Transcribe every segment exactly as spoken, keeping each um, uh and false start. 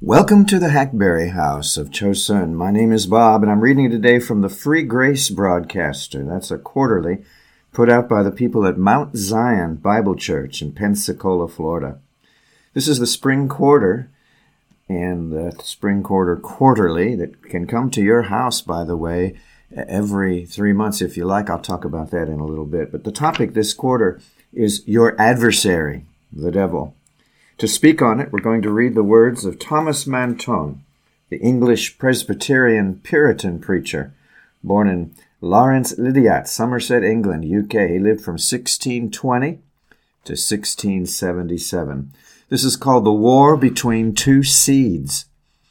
Welcome to the Hackberry House of Chosun. My name is Bob, and I'm reading today from the Free Grace Broadcaster. That's a quarterly put out by the people at Mount Zion Bible Church in Pensacola, Florida. This is the spring quarter, and the spring quarter quarterly that can come to your house, by the way, every three months if you like. I'll talk about that in a little bit. But the topic this quarter is your adversary, the devil. To speak on it, we're going to read the words of Thomas Manton, the English Presbyterian Puritan preacher, born in Lawrence Lydiat, Somerset, England, U K. He lived from sixteen twenty to sixteen seventy-seven. This is called The War Between Two Seeds.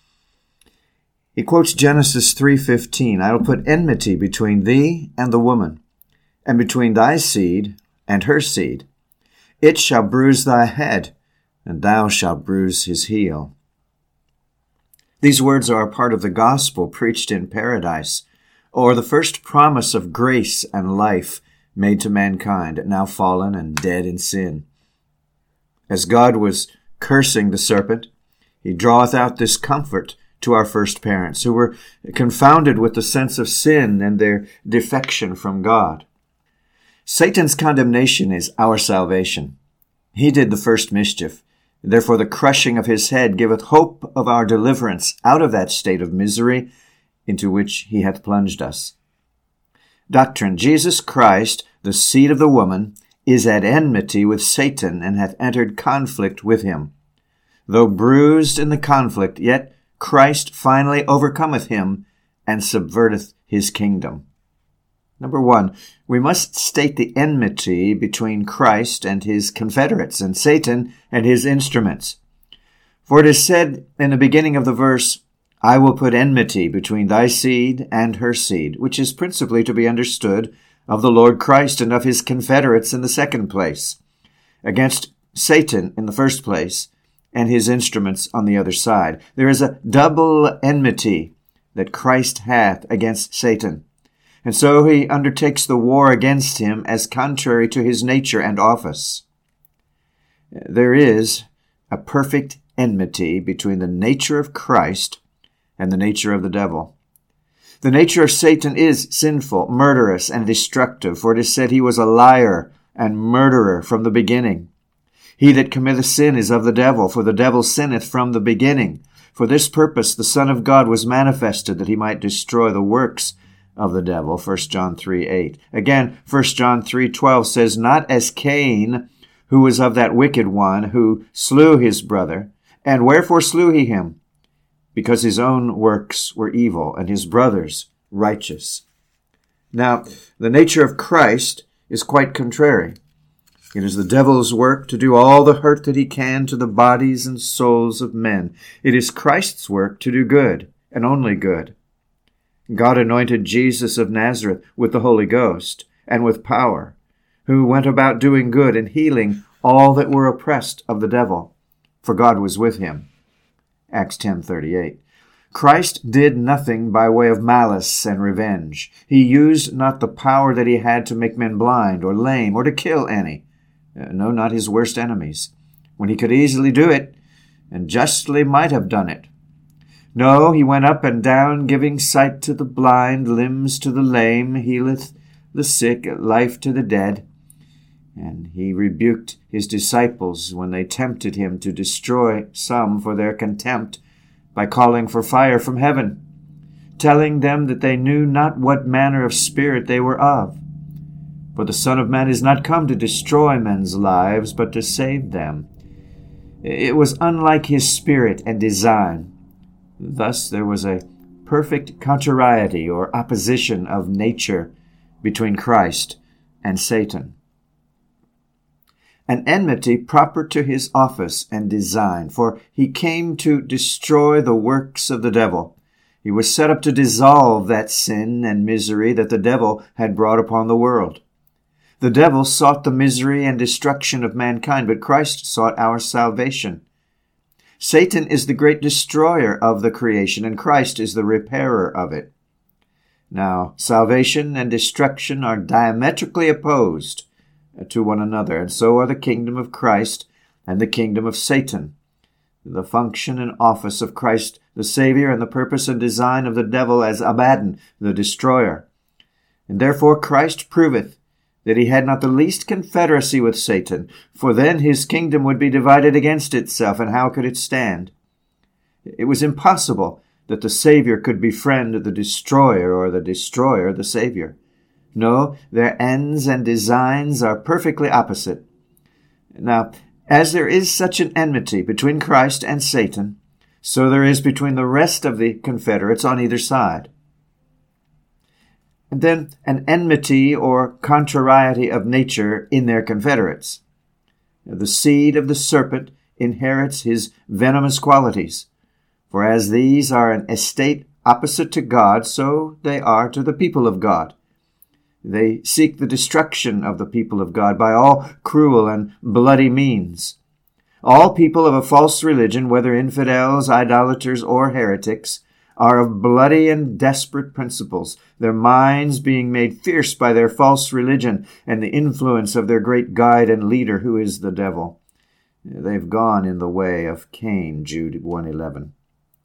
He quotes Genesis three fifteen, "I will put enmity between thee and the woman, and between thy seed and her seed. It shall bruise thy head, and thou shalt bruise his heel." These words are a part of the gospel preached in paradise, or the first promise of grace and life made to mankind, now fallen and dead in sin. As God was cursing the serpent, he draweth out this comfort to our first parents, who were confounded with the sense of sin and their defection from God. Satan's condemnation is our salvation. He did the first mischief. Therefore the crushing of his head giveth hope of our deliverance out of that state of misery into which he hath plunged us. Doctrine: Jesus Christ, the seed of the woman, is at enmity with Satan and hath entered conflict with him. Though bruised in the conflict, yet Christ finally overcometh him and subverteth his kingdom. Number one, we must state the enmity between Christ and his confederates and Satan and his instruments. For it is said in the beginning of the verse, "I will put enmity between thy seed and her seed," which is principally to be understood of the Lord Christ and of his confederates in the second place, against Satan in the first place, and his instruments on the other side. There is a double enmity that Christ hath against Satan. And so he undertakes the war against him as contrary to his nature and office. There is a perfect enmity between the nature of Christ and the nature of the devil. The nature of Satan is sinful, murderous, and destructive, for it is said he was a liar and murderer from the beginning. He that committeth sin is of the devil, for the devil sinneth from the beginning. For this purpose the Son of God was manifested, that he might destroy the works of the devil, First John three eight. Again, First John three twelve says, "Not as Cain, who was of that wicked one, who slew his brother. And wherefore slew he him? Because his own works were evil, and his brother's righteous." Now, the nature of Christ is quite contrary. It is the devil's work to do all the hurt that he can to the bodies and souls of men. It is Christ's work to do good, and only good. God anointed Jesus of Nazareth with the Holy Ghost and with power, who went about doing good and healing all that were oppressed of the devil, for God was with him. Acts ten thirty-eight. Christ did nothing by way of malice and revenge. He used not the power that he had to make men blind or lame or to kill any. No, not his worst enemies, when he could easily do it and justly might have done it. No, he went up and down, giving sight to the blind, limbs to the lame, healeth the sick, life to the dead. And he rebuked his disciples when they tempted him to destroy some for their contempt by calling for fire from heaven, telling them that they knew not what manner of spirit they were of. For the Son of Man is not come to destroy men's lives, but to save them. It was unlike his spirit and design. Thus there was a perfect contrariety or opposition of nature between Christ and Satan. An enmity proper to his office and design, for he came to destroy the works of the devil. He was set up to dissolve that sin and misery that the devil had brought upon the world. The devil sought the misery and destruction of mankind, but Christ sought our salvation. Satan is the great destroyer of the creation, and Christ is the repairer of it. Now, salvation and destruction are diametrically opposed to one another, and so are the kingdom of Christ and the kingdom of Satan. the function and office of Christ the Savior and the purpose and design of the devil as Abaddon, the destroyer. And therefore Christ proveth that he had not the least confederacy with Satan, for then his kingdom would be divided against itself, and how could it stand? It was impossible that the Savior could befriend the destroyer, or the destroyer the Savior. No, their ends and designs are perfectly opposite. Now, as there is such an enmity between Christ and Satan, so there is between the rest of the confederates on either side. And then an enmity or contrariety of nature in their confederates. The seed of the serpent inherits his venomous qualities, for as these are an estate opposite to God, so they are to the people of God. They seek the destruction of the people of God by all cruel and bloody means. All people of a false religion, whether infidels, idolaters, or heretics, are of bloody and desperate principles, their minds being made fierce by their false religion and the influence of their great guide and leader, who is the devil. They've gone in the way of Cain, Jude one eleven.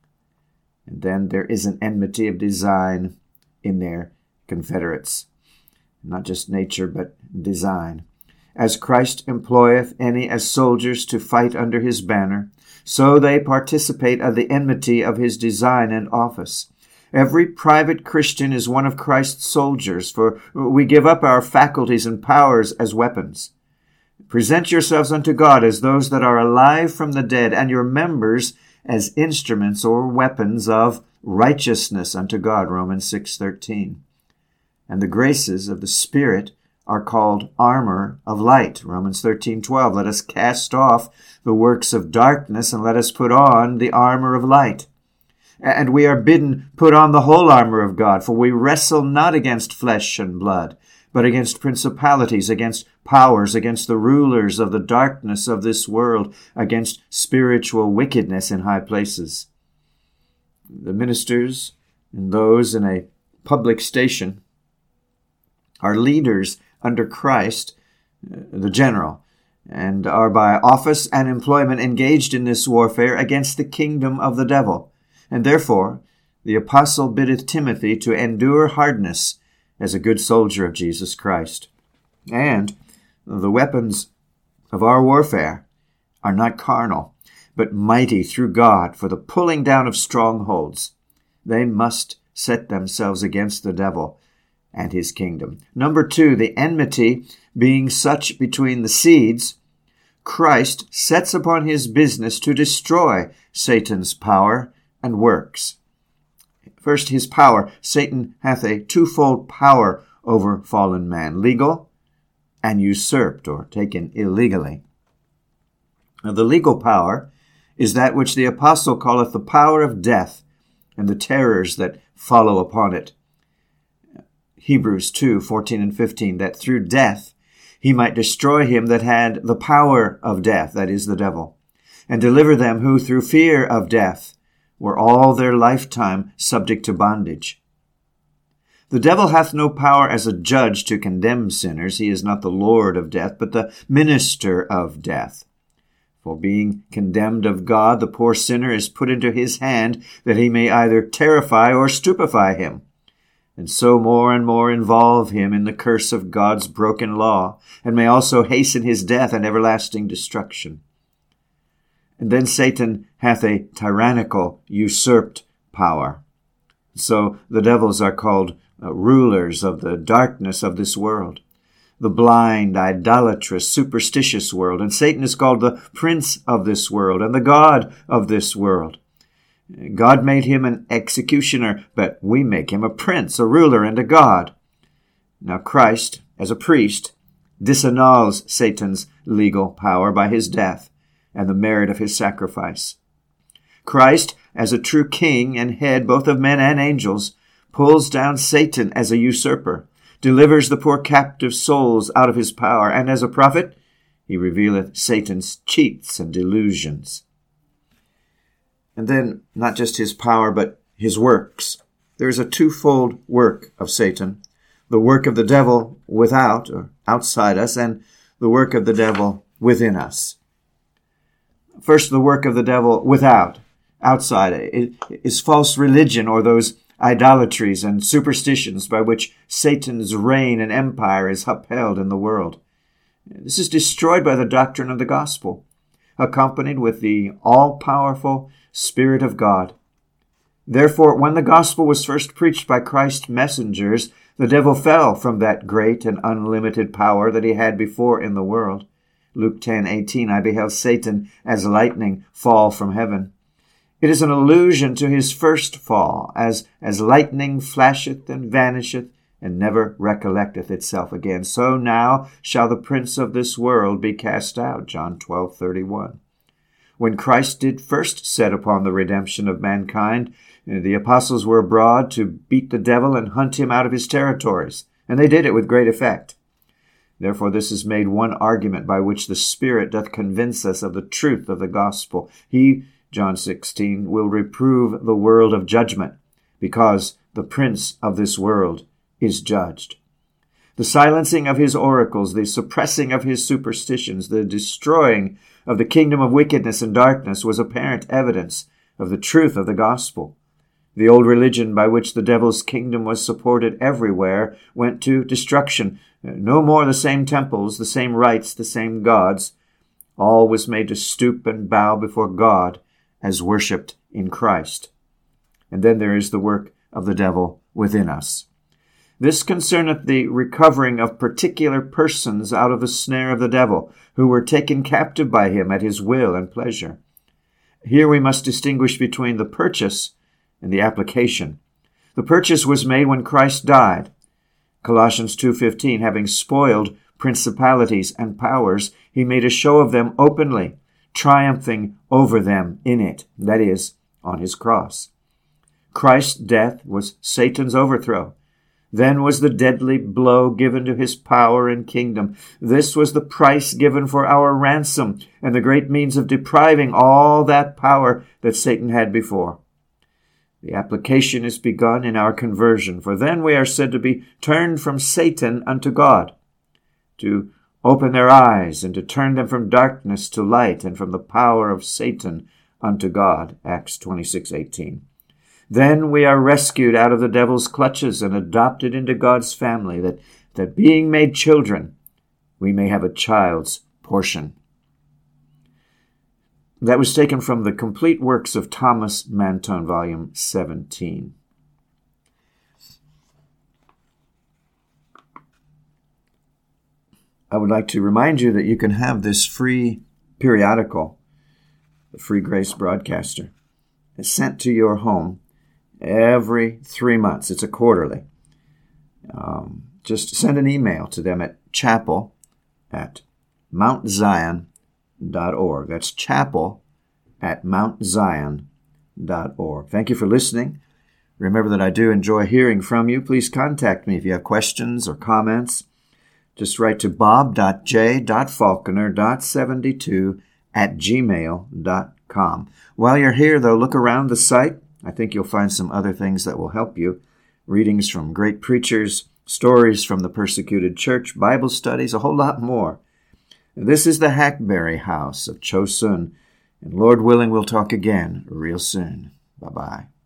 And then there is an enmity of design in their confederates. Not just nature, but design. As Christ employeth any as soldiers to fight under his banner, so they participate of the enmity of his design and office. Every private Christian is one of Christ's soldiers, for we give up our faculties and powers as weapons. Present yourselves unto God as those that are alive from the dead, and your members as instruments or weapons of righteousness unto God, Romans six thirteen. And the graces of the Spirit are called armor of light, Romans thirteen twelve. Let us cast off the works of darkness, and let us put on the armor of light. And we are bidden put on the whole armor of God, for we wrestle not against flesh and blood, but against principalities, against powers, against the rulers of the darkness of this world, against spiritual wickedness in high places. The ministers and those in a public station are leaders under Christ, the general, and are by office and employment engaged in this warfare against the kingdom of the devil. And therefore the apostle biddeth Timothy to endure hardness as a good soldier of Jesus Christ. And the weapons of our warfare are not carnal, but mighty through God for the pulling down of strongholds. They must set themselves against the devil and his kingdom. Number two, the enmity being such between the seeds, Christ sets upon his business to destroy Satan's power and works. First, his power. Satan hath a twofold power over fallen man, legal and usurped, or taken illegally. Now, the legal power is that which the apostle calleth the power of death, and the terrors that follow upon it. Hebrews two fourteen and fifteen, that through death he might destroy him that had the power of death, that is, the devil, and deliver them who through fear of death were all their lifetime subject to bondage. The devil hath no power as a judge to condemn sinners. He is not the Lord of death, but the minister of death. For being condemned of God, the poor sinner is put into his hand, that he may either terrify or stupefy him, and so more and more involve him in the curse of God's broken law, and may also hasten his death and everlasting destruction. And then Satan hath a tyrannical, usurped power. So the devils are called uh, rulers of the darkness of this world, the blind, idolatrous, superstitious world. And Satan is called the prince of this world and the god of this world. God made him an executioner, but we make him a prince, a ruler, and a god. Now Christ, as a priest, disannuls Satan's legal power by his death and the merit of his sacrifice. Christ, as a true king and head both of men and angels, pulls down Satan as a usurper, delivers the poor captive souls out of his power, and as a prophet, he revealeth Satan's cheats and delusions. And then, not just his power, but his works. There is a twofold work of Satan, the work of the devil without or outside us, and the work of the devil within us. First, the work of the devil without, outside, is false religion or those idolatries and superstitions by which Satan's reign and empire is upheld in the world. This is destroyed by the doctrine of the gospel, accompanied with the all-powerful Spirit of God. Therefore, when the gospel was first preached by Christ's messengers, the devil fell from that great and unlimited power that he had before in the world. Luke ten eighteen, I beheld Satan as lightning fall from heaven. It is an allusion to his first fall, as, as lightning flasheth and vanisheth, and never recollecteth itself again. So now shall the prince of this world be cast out. John twelve thirty-one. When Christ did first set upon the redemption of mankind, the apostles were abroad to beat the devil and hunt him out of his territories, and they did it with great effect. Therefore this is made one argument by which the Spirit doth convince us of the truth of the gospel. He, John sixteen, will reprove the world of judgment, because the prince of this world is judged. The silencing of his oracles, the suppressing of his superstitions, the destroying of the kingdom of wickedness and darkness was apparent evidence of the truth of the gospel. The old religion by which the devil's kingdom was supported everywhere went to destruction. No more the same temples, the same rites, the same gods. All was made to stoop and bow before God as worshipped in Christ. And then there is the work of the devil within us. This concerneth the recovering of particular persons out of the snare of the devil, who were taken captive by him at his will and pleasure. Here we must distinguish between the purchase and the application. The purchase was made when Christ died. Colossians two fifteen, having spoiled principalities and powers, he made a show of them openly, triumphing over them in it, that is, on his cross. Christ's death was Satan's overthrow. Then was the deadly blow given to his power and kingdom. This was the price given for our ransom, and the great means of depriving all that power that Satan had before. The application is begun in our conversion, for then we are said to be turned from Satan unto God, to open their eyes and to turn them from darkness to light and from the power of Satan unto God. Acts twenty-six eighteen. Then we are rescued out of the devil's clutches and adopted into God's family, that, that being made children, we may have a child's portion. That was taken from the Complete Works of Thomas Manton, Volume seventeen. I would like to remind you that you can have this free periodical, the Free Grace Broadcaster, sent to your home every three months. It's a quarterly. Um, just send an email to them at chapel at mount zion dot org. That's chapel at mount zion dot org. Thank you for listening. Remember that I do enjoy hearing from you. Please contact me if you have questions or comments. Just write to bob dot j dot falconer dot seventy-two at gmail dot com. While you're here, though, look around the site. I think you'll find some other things that will help you. Readings from great preachers, stories from the persecuted church, Bible studies, a whole lot more. This is the Hackberry House of Chosun, and Lord willing, we'll talk again real soon. Bye-bye.